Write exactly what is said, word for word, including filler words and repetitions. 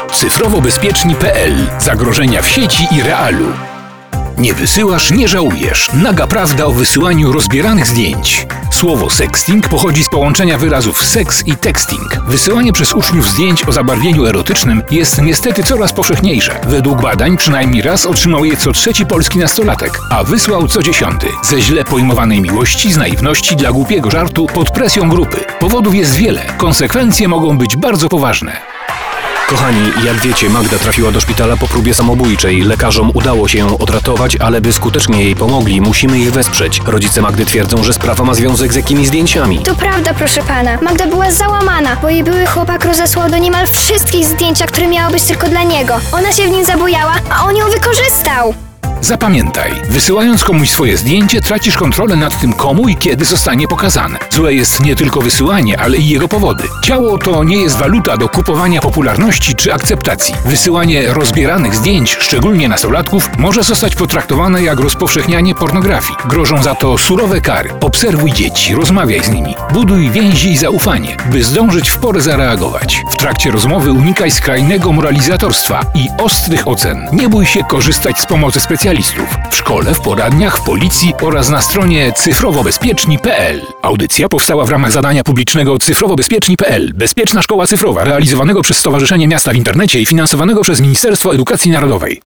cyfrowo bezpieczni kropka p l. Zagrożenia w sieci i realu. Nie wysyłasz, nie żałujesz. Naga prawda o wysyłaniu rozbieranych zdjęć. Słowo sexting pochodzi z połączenia wyrazów seks i texting. Wysyłanie przez uczniów zdjęć o zabarwieniu erotycznym jest niestety coraz powszechniejsze. Według badań przynajmniej raz otrzymał je co trzeci polski nastolatek, a wysłał co dziesiąty. Ze źle pojmowanej miłości, z naiwności, dla głupiego żartu, pod presją grupy. Powodów jest wiele. Konsekwencje mogą być bardzo poważne. Kochani, jak wiecie, Magda trafiła do szpitala po próbie samobójczej. Lekarzom udało się ją odratować, ale by skutecznie jej pomogli, musimy ich wesprzeć. Rodzice Magdy twierdzą, że sprawa ma związek z jakimiś zdjęciami. To prawda, proszę pana. Magda była załamana, bo jej były chłopak rozesłał do niemal wszystkich zdjęcia, które miały być tylko dla niego. Ona się w nim zabujała, a on ją wykorzystał. Zapamiętaj, wysyłając komuś swoje zdjęcie, tracisz kontrolę nad tym, komu i kiedy zostanie pokazane. Złe jest nie tylko wysyłanie, ale i jego powody. Ciało to nie jest waluta do kupowania popularności czy akceptacji. Wysyłanie rozbieranych zdjęć, szczególnie nastolatków, może zostać potraktowane jak rozpowszechnianie pornografii. Grożą za to surowe kary. Obserwuj dzieci, rozmawiaj z nimi. Buduj więzi i zaufanie, by zdążyć w porę zareagować. W trakcie rozmowy unikaj skrajnego moralizatorstwa i ostrych ocen. Nie bój się korzystać z pomocy specjalistów. W szkole, w poradniach, w policji oraz na stronie cyfrowo bezpieczni kropka p l. Audycja powstała w ramach zadania publicznego cyfrowo bezpieczni kropka p l. Bezpieczna szkoła cyfrowa, realizowanego przez Stowarzyszenie Miasta w Internecie i finansowanego przez Ministerstwo Edukacji Narodowej.